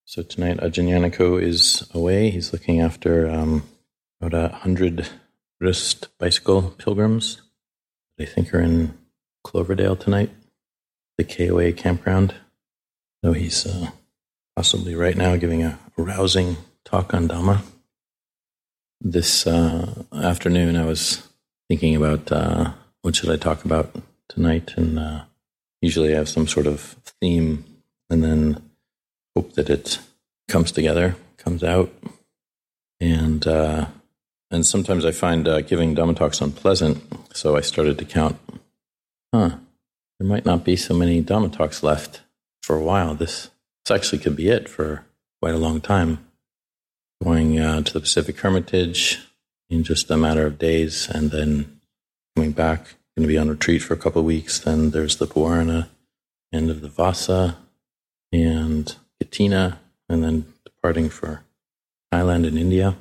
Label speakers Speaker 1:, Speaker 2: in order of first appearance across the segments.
Speaker 1: So tonight, Ajahn Yanako is away. He's looking after about 100 Buddhist bicycle pilgrims. I think are in Cloverdale tonight, the KOA campground. So he's possibly right now giving a rousing talk on Dhamma. This afternoon, I was thinking about what should I talk about tonight, and usually I have some sort of theme, and then hope that it comes together, comes out, and sometimes I find giving Dhamma talks unpleasant, so I started to count, there might not be so many Dhamma talks left for a while. This actually could be it for quite a long time. Going to the Pacific Hermitage in just a matter of days, and then coming back, going to be on retreat for a couple of weeks. Then there's the Purana, end of the Vasa, and Katina, and then departing for Thailand and India.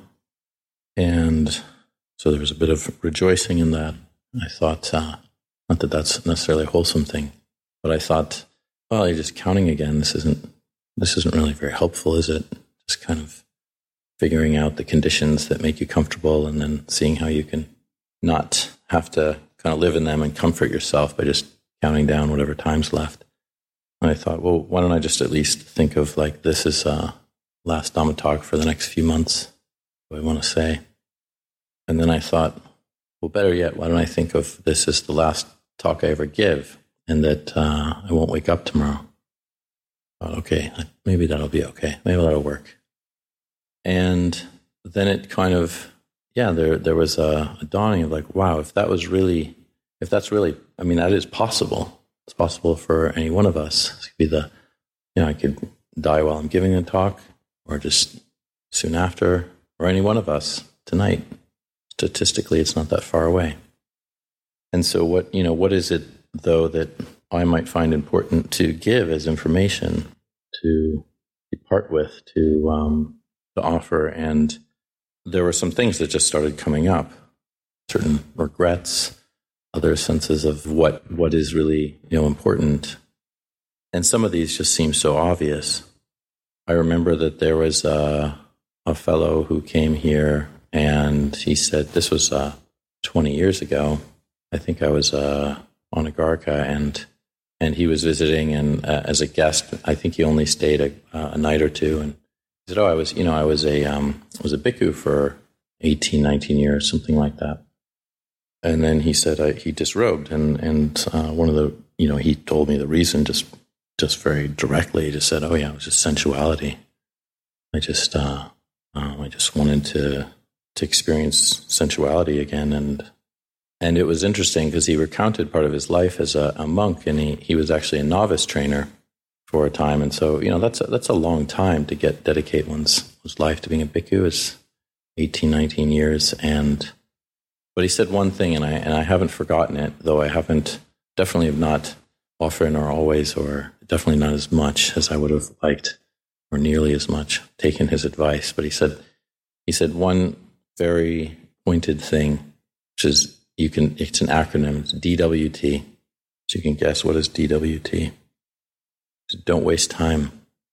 Speaker 1: And so there was a bit of rejoicing in that. I thought, not that that's necessarily a wholesome thing, but I thought, well, you're just counting again. This isn't really very helpful, is it? Just kind of figuring out the conditions that make you comfortable, and then seeing how you can not have to kind of live in them and comfort yourself by just counting down whatever time's left. And I thought, well, why don't I just at least think of like this is last Dhamma talk for the next few months, what I want to say. And then I thought, well, better yet, why don't I think of this as the last talk I ever give, and that I won't wake up tomorrow. I thought, okay, maybe that'll be okay. Maybe that'll work. And then it kind of, there was a dawning of like, wow, if that's really, I mean, that is possible. It's possible for any one of us. It could be I could die while I'm giving a talk, or just soon after, or any one of us tonight. Statistically, it's not that far away. And so what is it, though, that I might find important to give as information, to depart with, to offer? And there were some things that just started coming up, certain regrets, other senses of what is really important. And some of these just seem so obvious. I remember that there was a fellow who came here, and he said, this was 20 years ago. I think I was on Agartha, and he was visiting, and as a guest, I think he only stayed a night or two. And he said, I was a bhikkhu for 18, 19 years, something like that. And then he said he disrobed, and one of the, he told me the reason just very directly. He just said, it was just sensuality. I just wanted to experience sensuality again, and it was interesting because he recounted part of his life as a monk, and he was actually a novice trainer for a time, and so that's a long time to dedicate one's life to being a bhikkhu, is 18, 19 years, but he said one thing, and I haven't forgotten it, though I definitely have not often or always, or definitely not as much as I would have liked, or nearly as much, taken his advice. But he said one very pointed thing, which is it's an acronym, it's DWT. So you can guess what is DWT. So don't waste time.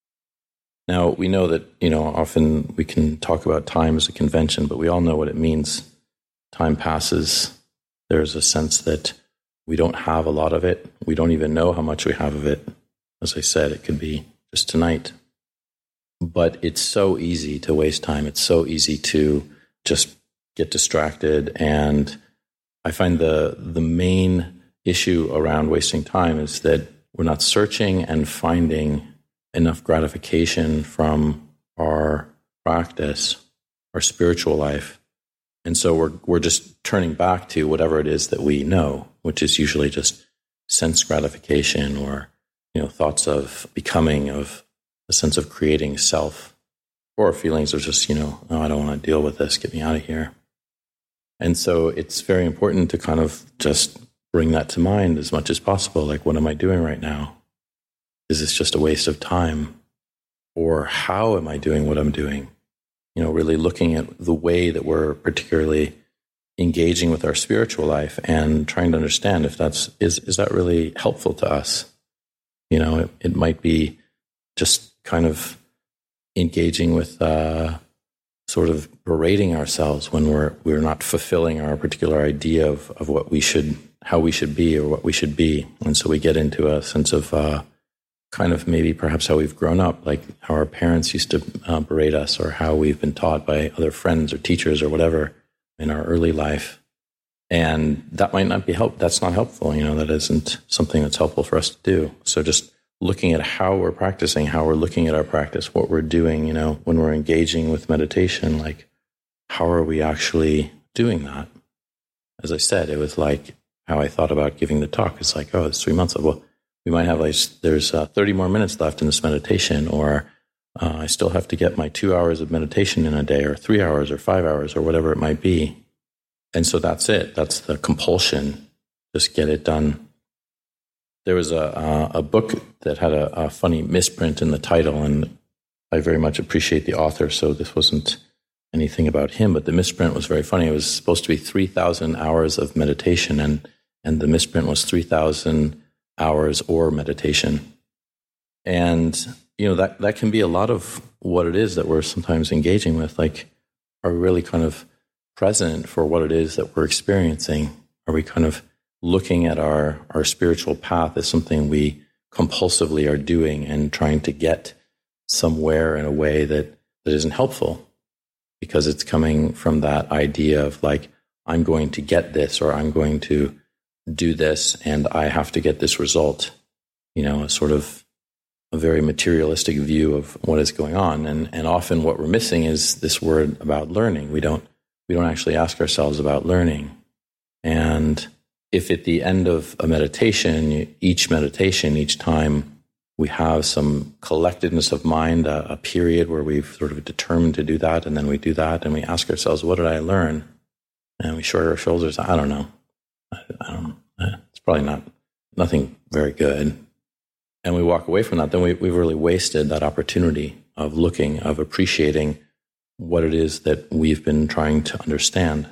Speaker 1: Now, we know that, often we can talk about time as a convention, but we all know what it means. Time passes. There's a sense that we don't have a lot of it. We don't even know how much we have of it. As I said, it could be just tonight. But it's so easy to waste time. It's so easy to just get distracted. And I find the main issue around wasting time is that we're not searching and finding enough gratification from our practice, our spiritual life. And so we're just turning back to whatever it is that we know, which is usually just sense gratification, or thoughts of becoming, of a sense of creating self, or feelings of just I don't want to deal with this, get me out of here. And so it's very important to kind of just bring that to mind as much as possible. Like, what am I doing right now? Is this just a waste of time? Or how am I doing what I'm doing? Really looking at the way that we're particularly engaging with our spiritual life, and trying to understand if is that really helpful to us. It might be just kind of engaging with sort of berating ourselves when we're not fulfilling our particular idea of what we should, how we should be or what we should be. And so we get into a sense of kind of maybe perhaps how we've grown up, like how our parents used to berate us, or how we've been taught by other friends or teachers or whatever in our early life. And that might not be that's not helpful. That isn't something that's helpful for us to do. So just looking at how we're practicing, how we're looking at our practice, what we're doing, when we're engaging with meditation, like how are we actually doing that? As I said, it was like how I thought about giving the talk. It's like, it's 3 months. Well, we might have there's 30 more minutes left in this meditation, or I still have to get my 2 hours of meditation in a day, or 3 hours or 5 hours or whatever it might be. And so that's it. That's the compulsion. Just get it done. There was a book that had a funny misprint in the title, and I very much appreciate the author, so this wasn't anything about him, but the misprint was very funny. It was supposed to be 3,000 hours of meditation, and the misprint was 3,000 hours or meditation. And, that can be a lot of what it is that we're sometimes engaging with. Like, are we really kind of present for what it is that we're experiencing? Are we kind of looking at our spiritual path as something we compulsively are doing and trying to get somewhere in a way that isn't helpful, because it's coming from that idea of like, I'm going to get this, or I'm going to do this, and I have to get this result, a sort of a very materialistic view of what is going on. And often what we're missing is this word about learning. We don't actually ask ourselves about learning. And if at the end of a meditation, each time we have some collectedness of mind, a period where we've sort of determined to do that, and then we do that, and we ask ourselves, what did I learn? And we shrug our shoulders. I don't know. I don't know. It's probably nothing very good. And we walk away from that, then we've really wasted that opportunity of looking, of appreciating what it is that we've been trying to understand.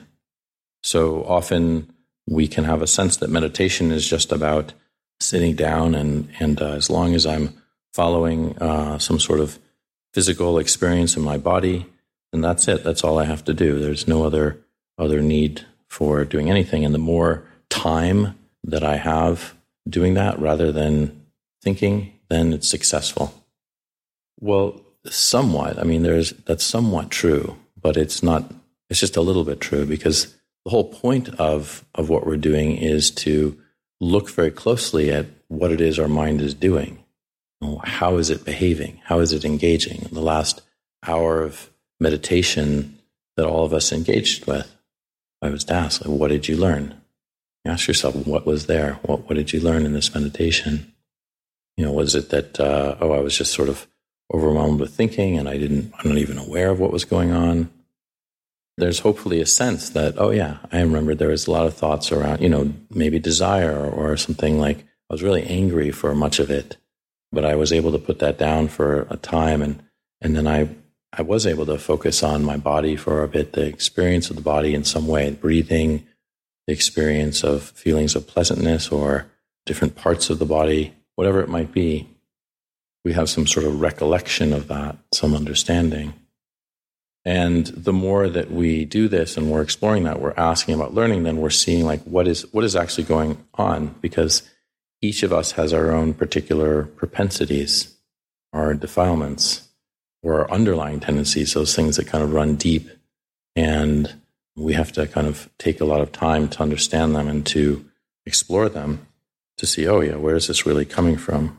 Speaker 1: So often we can have a sense that meditation is just about sitting down, and as long as I'm following some sort of physical experience in my body, then that's it. That's all I have to do. There's no other need for doing anything. And the more time that I have doing that rather than thinking, then it's successful. Well, somewhat. I mean, that's somewhat true, but it's not. It's just a little bit true, because the whole point of what we're doing is to look very closely at what it is our mind is doing. How is it behaving? How is it engaging? The last hour of meditation that all of us engaged with, I was asked, what did you learn? You ask yourself, what was there? What did you learn in this meditation? Was it that, I was just sort of overwhelmed with thinking, and I'm not even aware of what was going on? There's hopefully a sense that, I remember there was a lot of thoughts around, maybe desire or something. Like, I was really angry for much of it, but I was able to put that down for a time. And then I was able to focus on my body for a bit, the experience of the body in some way, breathing, the experience of feelings of pleasantness or different parts of the body, whatever it might be. We have some sort of recollection of that, some understanding. And the more that we do this and we're exploring that, we're asking about learning, then we're seeing like what is actually going on, because each of us has our own particular propensities, our defilements, or our underlying tendencies, those things that kind of run deep. And we have to kind of take a lot of time to understand them and to explore them, to see, where is this really coming from?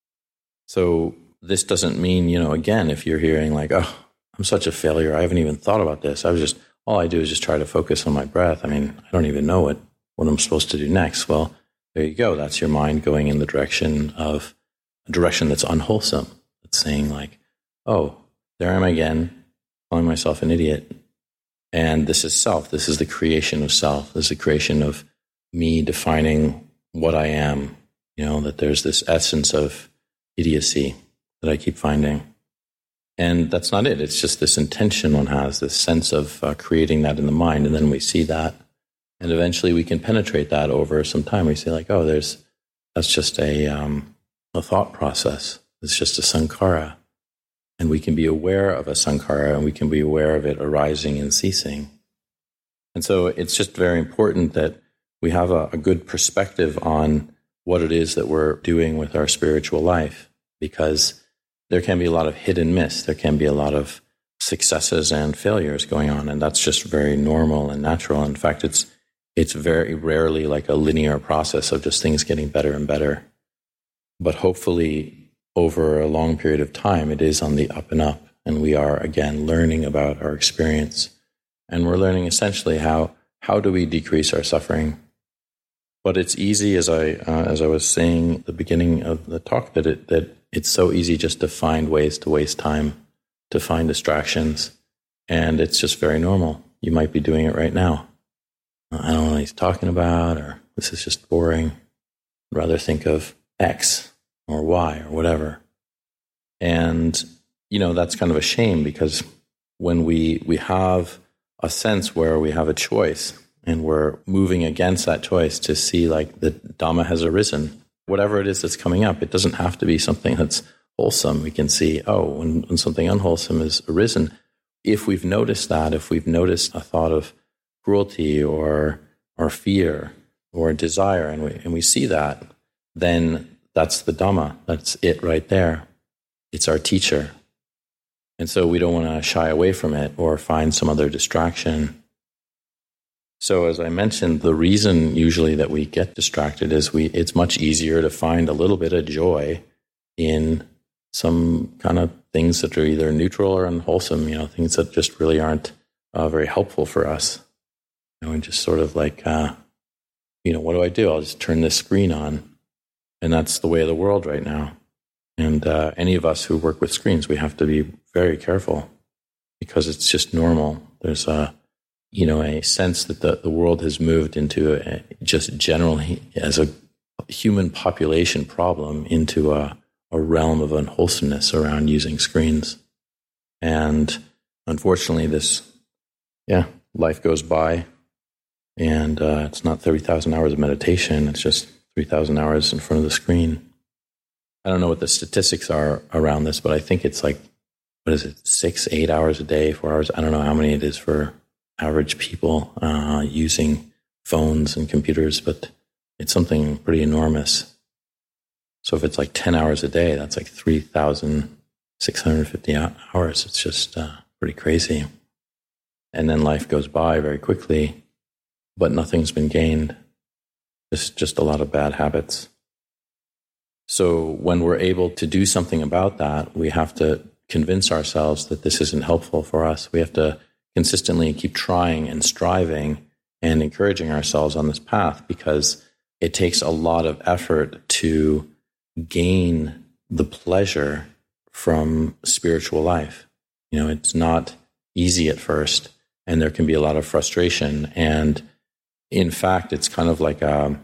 Speaker 1: So this doesn't mean, again, if you're hearing like, I'm such a failure, I haven't even thought about this. All I do is just try to focus on my breath. I mean, I don't even know what I'm supposed to do next. Well, there you go. That's your mind going in the direction that's unwholesome. It's saying like, there I am again, calling myself an idiot. And this is self. This is the creation of self. This is the creation of me defining what I am, that there's this essence of idiocy that I keep finding. And that's not it. It's just this intention one has, this sense of creating that in the mind. And then we see that. And eventually we can penetrate that over some time. We say like, that's just a thought process. It's just a sankhara. And we can be aware of a sankhara, and we can be aware of it arising and ceasing. And so it's just very important that we have a good perspective on what it is that we're doing with our spiritual life, because there can be a lot of hit and miss. There can be a lot of successes and failures going on, and that's just very normal and natural. In fact, it's very rarely like a linear process of just things getting better and better. But hopefully, over a long period of time, it is on the up and up, and we are, again, learning about our experience. And we're learning essentially how do we decrease our suffering. But it's easy, as I was saying at the beginning of the talk, that it's so easy just to find ways to waste time, to find distractions, and it's just very normal. You might be doing it right now. I don't know what he's talking about, or this is just boring. I'd rather think of X or Y or whatever. And, that's kind of a shame, because when we have a sense where we have a choice and we're moving against that choice to see like the Dhamma has arisen, whatever it is that's coming up, it doesn't have to be something that's wholesome. We can see, when something unwholesome has arisen, if we've noticed that, if we've noticed a thought of cruelty or fear or desire, and we see that, then that's the Dhamma. That's it right there. It's our teacher. And so we don't want to shy away from it or find some other distraction. So as I mentioned, the reason usually that we get distracted is it's much easier to find a little bit of joy in some kind of things that are either neutral or unwholesome, things that just really aren't very helpful for us. And just sort of like, what do? I'll just turn this screen on. And that's the way of the world right now. And any of us who work with screens, we have to be very careful, because it's just normal. There's a sense that the world has moved into just generally as a human population problem into a realm of unwholesomeness around using screens. And unfortunately, life goes by, and it's not 30,000 hours of meditation. It's just 3,000 hours in front of the screen. I don't know what the statistics are around this, but I think it's like, 6, 8 hours a day, 4 hours? I don't know how many it is for average people using phones and computers, but it's something pretty enormous. So if it's like 10 hours a day, that's like 3,650 hours. It's just pretty crazy. And then life goes by very quickly, but nothing's been gained. Just a lot of bad habits. So when we're able to do something about that, we have to convince ourselves that this isn't helpful for us. We have to consistently keep trying and striving and encouraging ourselves on this path, because it takes a lot of effort to gain the pleasure from spiritual life. It's not easy at first, and there can be a lot of frustration. And in fact, it's kind of like a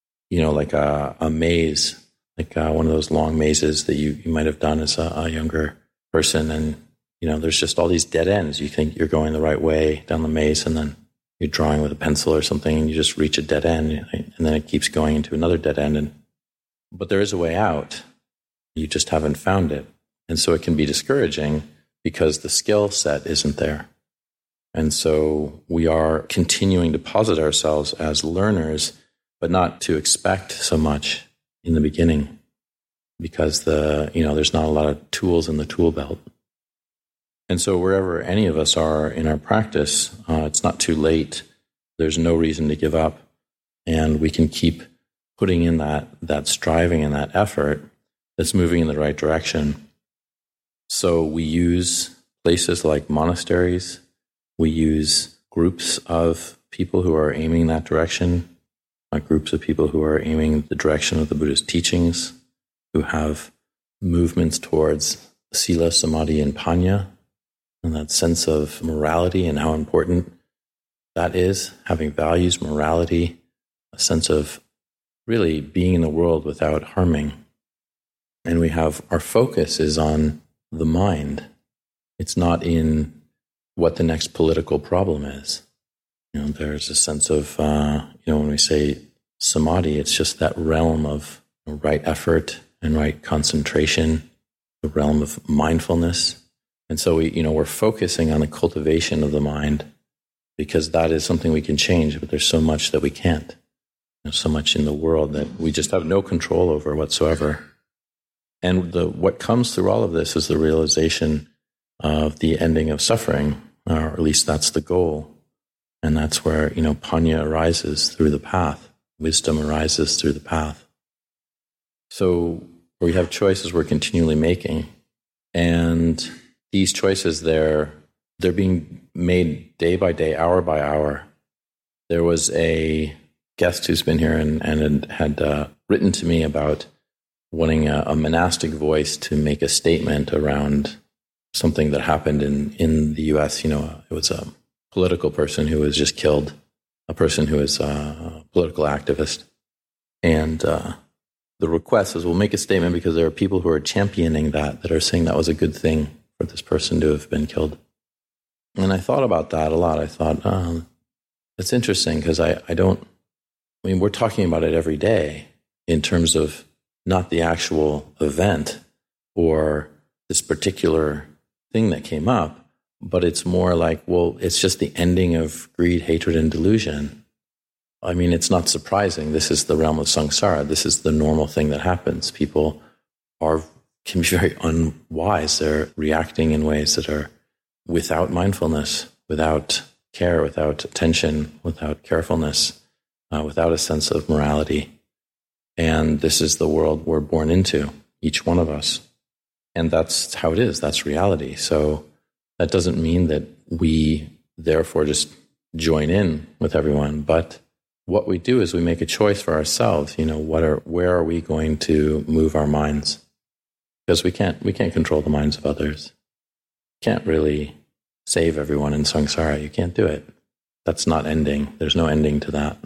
Speaker 1: maze, like one of those long mazes that you might have done as a younger person. And, there's just all these dead ends. You think you're going the right way down the maze, and then you're drawing with a pencil or something, and you just reach a dead end, and then it keeps going into another dead end. But there is a way out. You just haven't found it. And so it can be discouraging, because the skill set isn't there. And so we are continuing to posit ourselves as learners, but not to expect so much in the beginning, because there's not a lot of tools in the tool belt. And so wherever any of us are in our practice, it's not too late. There's no reason to give up, and we can keep putting in that striving and that effort that's moving in the right direction. So we use places like monasteries. We use groups of people who are aiming that direction, groups of people who are aiming the direction of the Buddhist teachings, who have movements towards sila, samadhi, and panya, and that sense of morality and how important that is, having values, morality, a sense of really being in the world without harming. And we have our focus is on the mind. It's not in what the next political problem is. There's a sense of, when we say samadhi, it's just that realm of right effort and right concentration, the realm of mindfulness. And so we're focusing on the cultivation of the mind because that is something we can change, but there's so much that we can't. There's so much in the world that we just have no control over whatsoever. And what comes through all of this is the realization of the ending of suffering, or at least that's the goal. And that's where, Panya arises through the path. Wisdom arises through the path. So we have choices we're continually making. And these choices, they're being made day by day, hour by hour. There was a guest who's been here and had written to me about wanting a monastic voice to make a statement around something that happened in the U.S. It was a political person who was just killed, a person who is a political activist. And the request is we'll make a statement because there are people who are championing that are saying that was a good thing for this person to have been killed. And I thought about that a lot. I thought, it's interesting because we're talking about it every day in terms of not the actual event or this particular thing that came up, but it's more like, well, it's just the ending of greed, hatred, and delusion. I mean, it's not surprising. This is the realm of samsara. This is the normal thing that happens. People can be very unwise. They're reacting in ways that are without mindfulness, without care, without attention, without carefulness, without a sense of morality. And this is the world we're born into, each one of us. And that's how it is. That's reality. So that doesn't mean that we therefore just join in with everyone. But what we do is we make a choice for ourselves. Where are we going to move our minds? Because we can't control the minds of others. Can't really save everyone in samsara. You can't do it. That's not ending. There's no ending to that.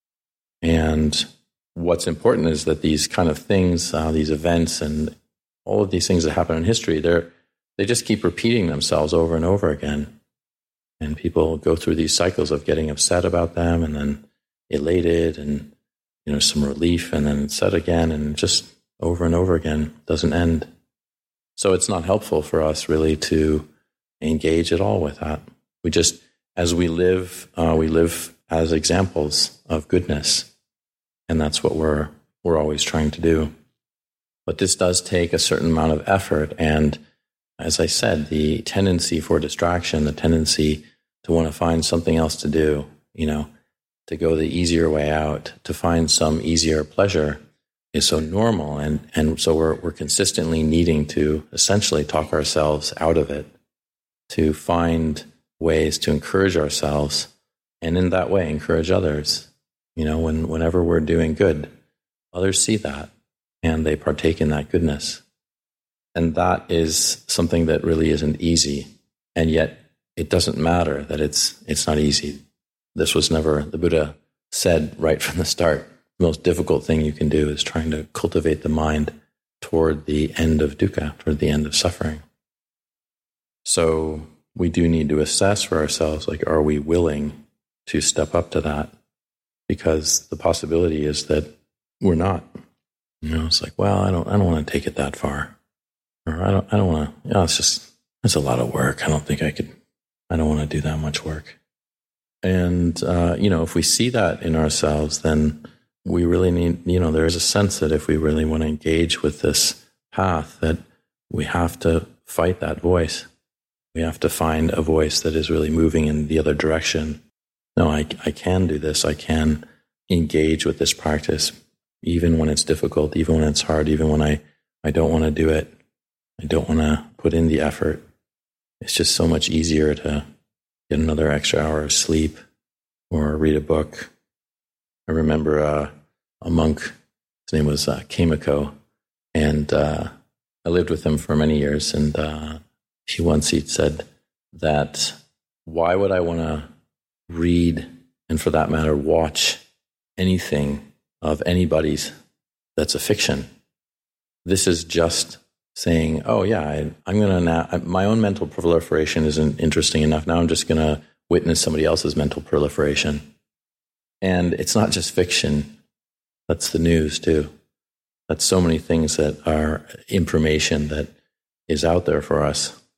Speaker 1: And what's important is that these kind of things, these events, and all of these things that happen in history, they just keep repeating themselves over and over again. And people go through these cycles of getting upset about them and then elated and, some relief and then upset again and just over and over again. Doesn't end. So it's not helpful for us really to engage at all with that. We just, as we live as examples of goodness. And that's what we're always trying to do. But this does take a certain amount of effort. And as I said, the tendency for distraction, the tendency to want to find something else to do, to go the easier way out, to find some easier pleasure is so normal. And so we're consistently needing to essentially talk ourselves out of it, to find ways to encourage ourselves, and in that way encourage others. Whenever we're doing good, others see that and they partake in that goodness. And that is something that really isn't easy. And yet it doesn't matter that it's not easy. This was never, the Buddha said right from the start, the most difficult thing you can do is trying to cultivate the mind toward the end of dukkha, toward the end of suffering. So we do need to assess for ourselves, are we willing to step up to that? Because the possibility is that we're not. It's like, well, I don't want to take it that far, or I don't want to. It's a lot of work. I don't think I could. I don't want to do that much work. And if we see that in ourselves, then we really need. There is a sense that if we really want to engage with this path, that we have to fight that voice. We have to find a voice that is really moving in the other direction. No, I can do this. I can engage with this practice, even when it's difficult, even when it's hard, even when I don't want to do it. I don't want to put in the effort. It's just so much easier to get another extra hour of sleep or read a book. I remember a monk, his name was Kamiko, and I lived with him for many years, and he said that, why would I want to read, and for that matter, watch anything of anybody's that's a fiction? This is just saying, oh yeah, I'm going to now, my own mental proliferation isn't interesting enough. Now I'm just going to witness somebody else's mental proliferation. And it's not just fiction. That's the news too. That's so many things that are information that is out there for us.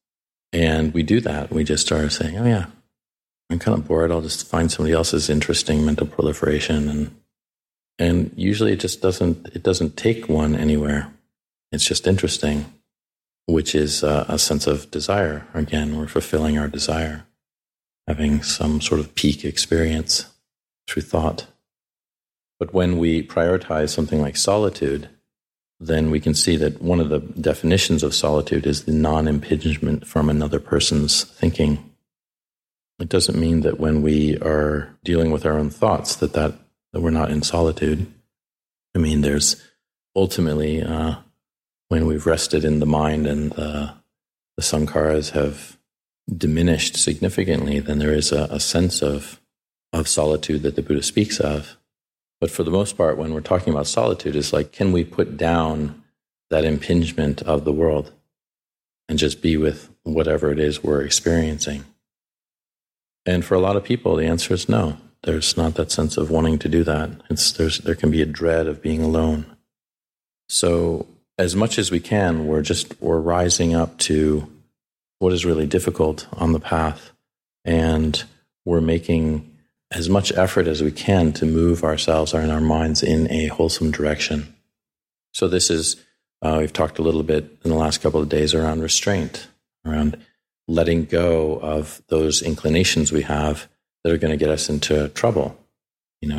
Speaker 1: And we do that. We just start saying, oh yeah, I'm kind of bored. I'll just find somebody else's interesting mental proliferation. And usually it just doesn't take one anywhere. It's just interesting, which is a sense of desire. Again, we're fulfilling our desire, having some sort of peak experience through thought. But when we prioritize something like solitude, then we can see that one of the definitions of solitude is the non-impingement from another person's thinking. It doesn't mean that when we are dealing with our own thoughts that we're not in solitude. I mean, there's ultimately, when we've rested in the mind and the sankharas have diminished significantly, then there is a sense of solitude that the Buddha speaks of. But for the most part, when we're talking about solitude, it's like, can we put down that impingement of the world and just be with whatever it is we're experiencing? And for a lot of people, the answer is no. There's not that sense of wanting to do that. There can be a dread of being alone. So as much as we can, we're rising up to what is really difficult on the path, and we're making as much effort as we can to move ourselves and our minds in a wholesome direction. So this is, we've talked a little bit in the last couple of days around restraint, around letting go of those inclinations we have that are going to get us into trouble. I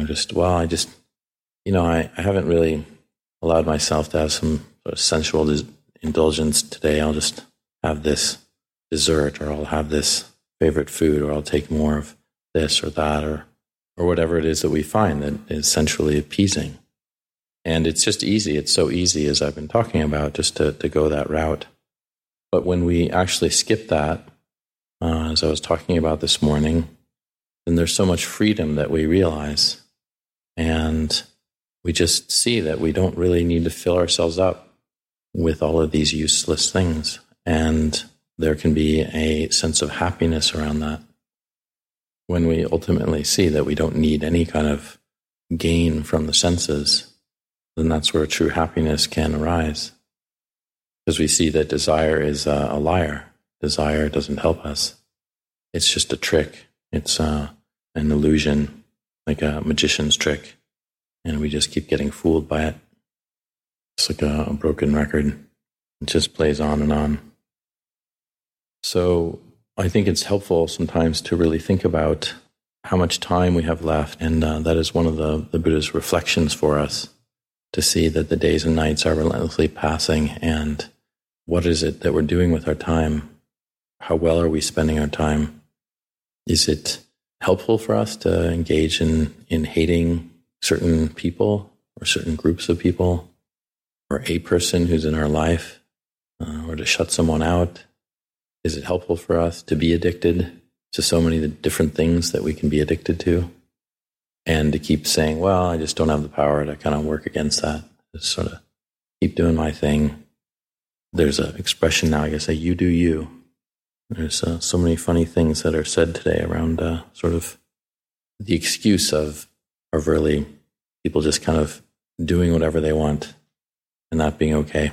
Speaker 1: haven't really allowed myself to have some sort of sensual indulgence today. I'll just have this dessert, or I'll have this favorite food, or I'll take more of this or that, or whatever it is that we find that is sensually appeasing. And it's just easy. It's so easy, as I've been talking about, just to go that route. But when we actually skip that, as I was talking about this morning, then there's so much freedom that we realize. And we just see that we don't really need to fill ourselves up with all of these useless things. And there can be a sense of happiness around that. When we ultimately see that we don't need any kind of gain from the senses, then that's where true happiness can arise. Because we see that desire is a liar. Desire doesn't help us. It's just a trick. It's an illusion, like a magician's trick. And we just keep getting fooled by it. It's like a broken record. It just plays on and on. So I think it's helpful sometimes to really think about how much time we have left. And that is one of the Buddha's reflections for us, to see that the days and nights are relentlessly passing. And what is it that we're doing with our time? How well are we spending our time? Is it helpful for us to engage in hating certain people or certain groups of people, or a person who's in our life, or to shut someone out? Is it helpful for us to be addicted to so many different things that we can be addicted to, and to keep saying, well, I just don't have the power to kind of work against that, just sort of keep doing my thing? There's an expression now, I guess, you do you. There's so many funny things that are said today around sort of the excuse of really people just kind of doing whatever they want and not being okay.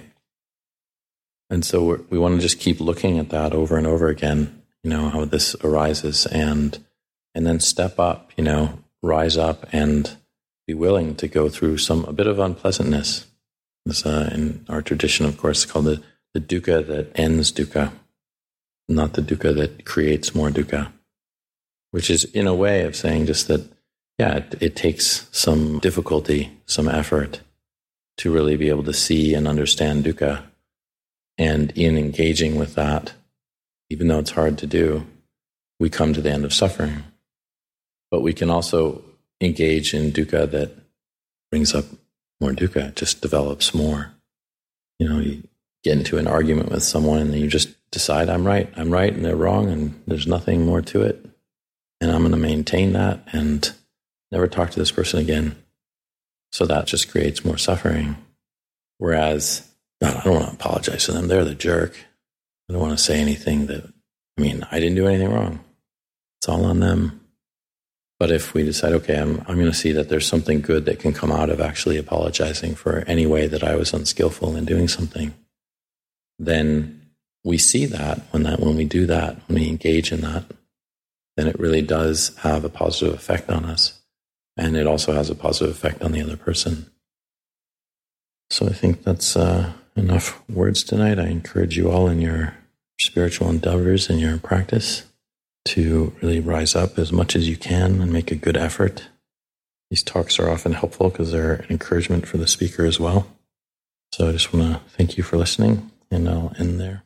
Speaker 1: And so we want to just keep looking at that over and over again, how this arises, and then step up, rise up and be willing to go through a bit of unpleasantness. This, in our tradition, of course, it's called the dukkha that ends dukkha, not the dukkha that creates more dukkha, which is in a way of saying just that, it takes some difficulty, some effort to really be able to see and understand dukkha. And in engaging with that, even though it's hard to do, we come to the end of suffering. But we can also engage in dukkha that brings up more dukkha, just develops more. You get into an argument with someone and you just decide, I'm right and they're wrong, and there's nothing more to it. And I'm going to maintain that and never talk to this person again. So that just creates more suffering. Whereas, God, I don't want to apologize to them. They're the jerk. I don't want to say anything I didn't do anything wrong. It's all on them. But if we decide, okay, I'm going to see that there's something good that can come out of actually apologizing for any way that I was unskillful in doing something, then we see that when we do that, when we engage in that, then it really does have a positive effect on us. And it also has a positive effect on the other person. So I think that's enough words tonight. I encourage you all in your spiritual endeavors and your practice to really rise up as much as you can and make a good effort. These talks are often helpful because they're an encouragement for the speaker as well. So I just want to thank you for listening, and I'll end there.